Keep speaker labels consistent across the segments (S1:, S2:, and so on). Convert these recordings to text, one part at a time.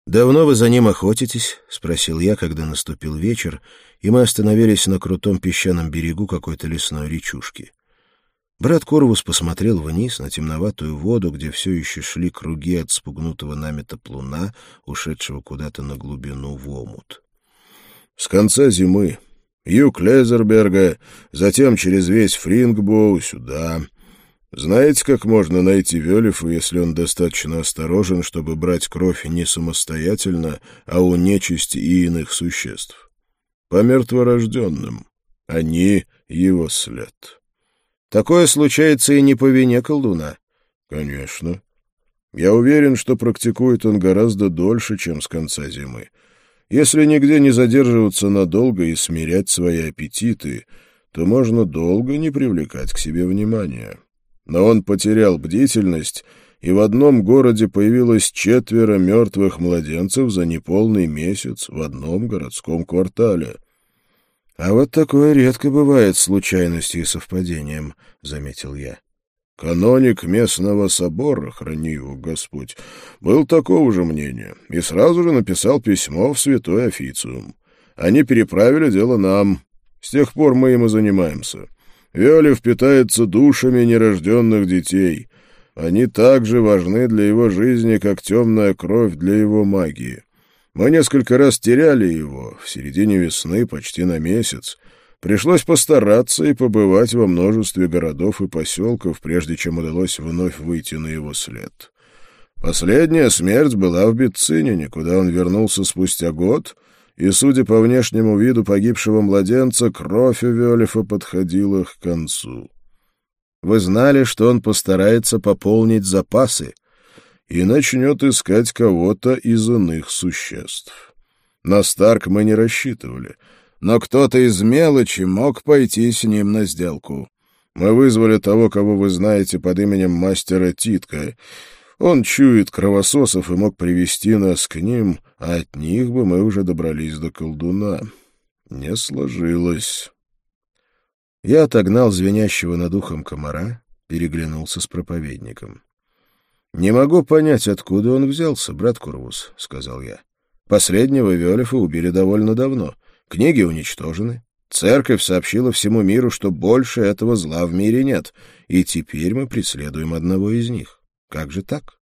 S1: «Давно вы за ним охотитесь?» — спросил я, когда наступил вечер, и мы остановились на крутом песчаном берегу какой-то лесной речушки. Брат Корвус посмотрел вниз на темноватую воду, где все еще шли круги от спугнутого нами топлуна, ушедшего куда-то на глубину в омут.
S2: «С конца зимы. Юг Лезерберга, затем через весь Фрингбоу сюда. Знаете, как можно найти Вёлифа, если он достаточно осторожен, чтобы брать кровь не самостоятельно, а у нечисти и иных существ? По мертворожденным. Они — его след».
S1: «Такое случается и не по вине колдуна».
S2: «Конечно. Я уверен, что практикует он гораздо дольше, чем с конца зимы. Если нигде не задерживаться надолго и смирять свои аппетиты, то можно долго не привлекать к себе внимания. Но он потерял бдительность, и в одном городе появилось 4 мертвых младенцев за неполный месяц в одном городском квартале».
S1: «А вот такое редко бывает случайностью и совпадением», — заметил я.
S2: Каноник местного собора, храни его Господь, был такого же мнения и сразу же написал письмо в святой официум. Они переправили дело нам. С тех пор мы им и занимаемся. Вёлиф питается душами нерожденных детей. Они так же важны для его жизни, как темная кровь для его магии. Мы несколько раз теряли его, в середине весны, почти на месяц. Пришлось постараться и побывать во множестве городов и поселков, прежде чем удалось вновь выйти на его след. Последняя смерть была в Бетцинине, куда он вернулся спустя год, и, судя по внешнему виду погибшего младенца, кровь у Вёлифа подходила к концу.
S1: «Вы знали, что он постарается пополнить запасы?»
S2: «И начнет искать кого-то из иных существ. На Старк мы не рассчитывали». Но кто-то из мелочи мог пойти с ним на сделку. Мы вызвали того, кого вы знаете под именем мастера Титка. Он чует кровососов и мог привести нас к ним, а от них бы мы уже добрались до колдуна. Не сложилось».
S1: Я отогнал звенящего над ухом комара, переглянулся с проповедником. «Не могу понять, откуда он взялся, брат Корвус», — сказал я. «Последнего Вёлифа убили довольно давно. Книги уничтожены. Церковь сообщила всему миру, что больше этого зла в мире нет, и теперь мы преследуем одного из них. Как же так?»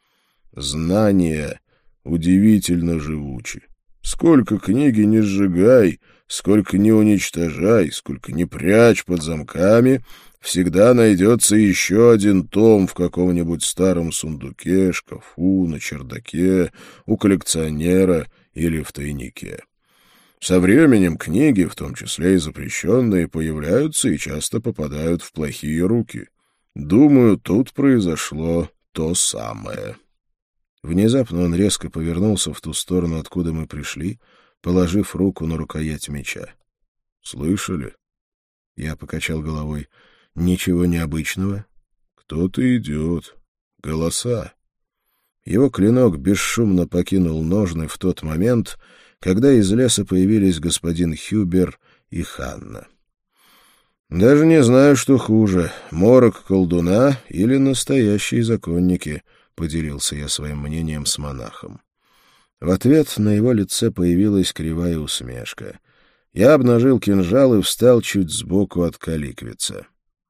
S2: «Знание удивительно живучи. Сколько книги не сжигай, сколько не уничтожай, сколько не прячь под замками, всегда найдется еще один том в каком-нибудь старом сундуке, шкафу, на чердаке, у коллекционера или в тайнике. Со временем книги, в том числе и запрещенные, появляются и часто попадают в плохие руки. Думаю, тут произошло то самое».
S1: Внезапно он резко повернулся в ту сторону, откуда мы пришли, положив руку на рукоять меча.
S2: «Слышали?»
S1: Я покачал головой. «Ничего необычного?»
S2: «Кто-то идет. Голоса».
S1: Его клинок бесшумно покинул ножны в тот момент, когда из леса появились господин Хюбер и Ханна. «Даже не знаю, что хуже, морок колдуна или настоящие законники», — поделился я своим мнением с монахом. В ответ на его лице появилась кривая усмешка. Я обнажил кинжал и встал чуть сбоку от каликвица.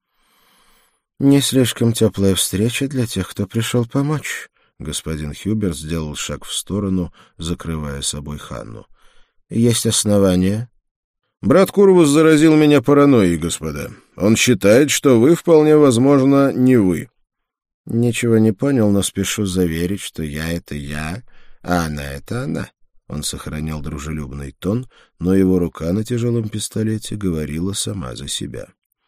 S1: «Не слишком теплая встреча для тех, кто пришел помочь». Господин Хюбер сделал шаг в сторону, закрывая собой Ханну. «Есть основания?»
S2: «Брат Курвус заразил меня паранойей, господа. Он считает, что вы, вполне возможно, не вы».
S1: «Ничего не понял, но спешу заверить, что я — это я, а она — это она». Он сохранял дружелюбный тон, но его рука на тяжелом пистолете говорила сама за себя.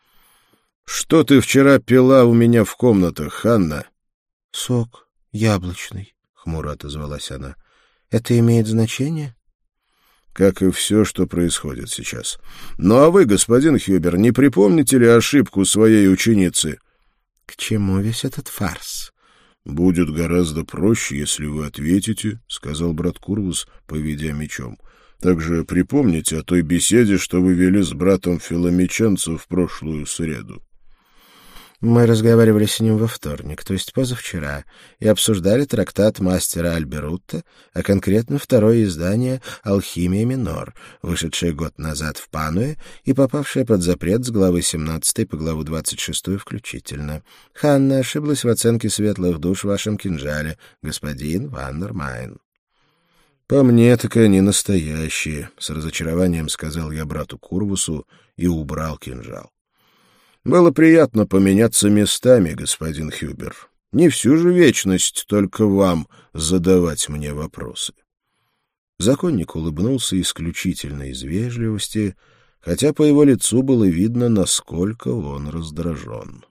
S2: «Что ты вчера пила у меня в комнатах, Ханна?»
S1: «Сок яблочный», — хмуро отозвалась она. «Это имеет значение?»
S2: «Как и все, что происходит сейчас. Ну а вы, господин Хюбер, не припомните ли ошибку своей ученицы?»
S1: «К чему весь этот фарс?»
S2: «Будет гораздо проще, если вы ответите», — сказал брат Курвус, поведя мечом. «Также припомните о той беседе, что вы вели с братом Филомиченцем в прошлую среду».
S1: Мы разговаривали с ним во вторник, то есть позавчера, и обсуждали трактат мастера Альберутта, а конкретно второе издание «Алхимия минор», вышедшее год назад в Пануе и попавшее под запрет с главы 17 по главу 26 включительно. Ханна ошиблась в оценке светлых душ в вашем кинжале, господин Ваннермайн. «По мне, так они настоящие», — с разочарованием сказал я брату Курвусу и убрал кинжал. «Было приятно поменяться местами, господин Хюбер. Не всю же вечность только вам задавать мне вопросы». Законник улыбнулся исключительно из вежливости, хотя по его лицу было видно, насколько он раздражен.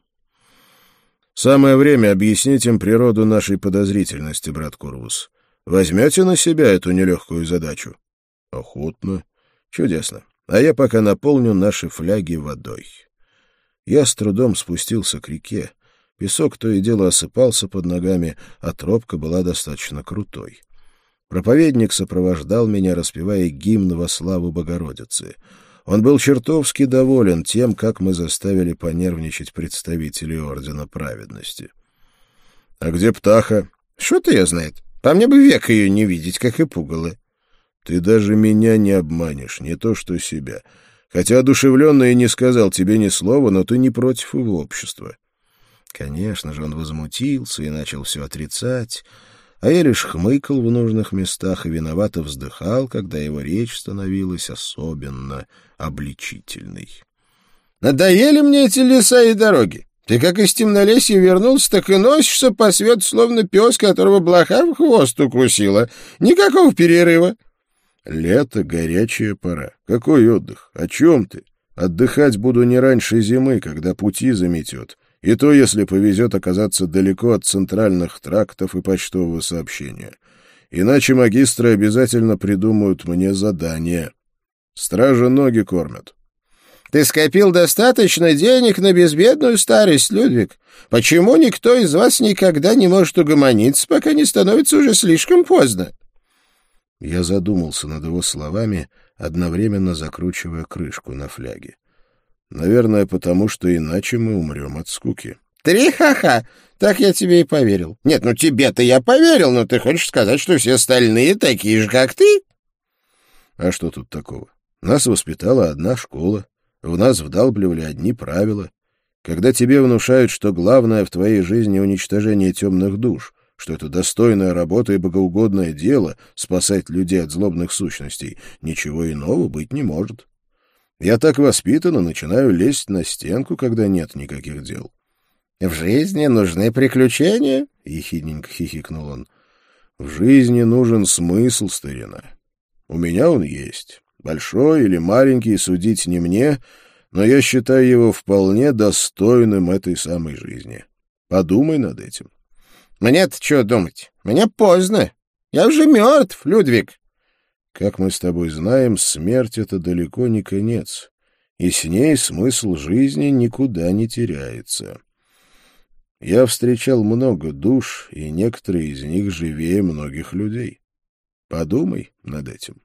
S1: «Самое время объяснить им природу нашей подозрительности, брат Курвус. Возьмете на себя эту нелегкую задачу?» «Охотно. Чудесно. А я пока наполню наши фляги водой». Я с трудом спустился к реке. Песок то и дело осыпался под ногами, а тропка была достаточно крутой. Проповедник сопровождал меня, распевая гимн во славу Богородицы. Он был чертовски доволен тем, как мы заставили понервничать представителей Ордена Праведности. — А где птаха? — Что-то я знает. По мне бы век ее не видеть, как и пугало. — Ты даже меня не обманешь, не то что себя. Хотя одушевленно и не сказал тебе ни слова, но ты не против его общества. Конечно же, он возмутился и начал все отрицать, а я лишь хмыкал в нужных местах и виновато вздыхал, когда его речь становилась особенно обличительной. «Надоели мне эти леса и дороги. Ты как из темнолесья вернулся, так и носишься по свету, словно пес, которого блоха в хвост укусила. Никакого перерыва». «Лето, горячая пора. Какой отдых? О чем ты? Отдыхать буду не раньше зимы, когда пути заметет. И то, если повезет оказаться далеко от центральных трактов и почтового сообщения. Иначе магистры обязательно придумают мне задание. Стражи ноги кормят». «Ты скопил достаточно денег на безбедную старость, Людвиг. Почему никто из вас никогда не может угомониться, пока не становится уже слишком поздно?» Я задумался над его словами, одновременно закручивая крышку на фляге. Наверное, потому что иначе мы умрем от скуки. «Три ха-ха! Так я тебе и поверил. Нет, ну тебе-то я поверил, но ты хочешь сказать, что все остальные такие же, как ты?» «А что тут такого? Нас воспитала одна школа, в нас вдалбливали одни правила. Когда тебе внушают, что главное в твоей жизни уничтожение темных душ, что это достойная работа и богоугодное дело спасать людей от злобных сущностей, ничего иного быть не может. Я так воспитан и начинаю лезть на стенку, когда нет никаких дел». «В жизни нужны приключения?» — ехидненько хихикнул он. «В жизни нужен смысл, старина. У меня он есть. Большой или маленький, судить не мне, но я считаю его вполне достойным этой самой жизни. Подумай над этим». «Мне-то что думать? Мне поздно. Я уже мертв, Людвиг». «Как мы с тобой знаем, смерть — это далеко не конец, и с ней смысл жизни никуда не теряется. Я встречал много душ, и некоторые из них живее многих людей. Подумай над этим».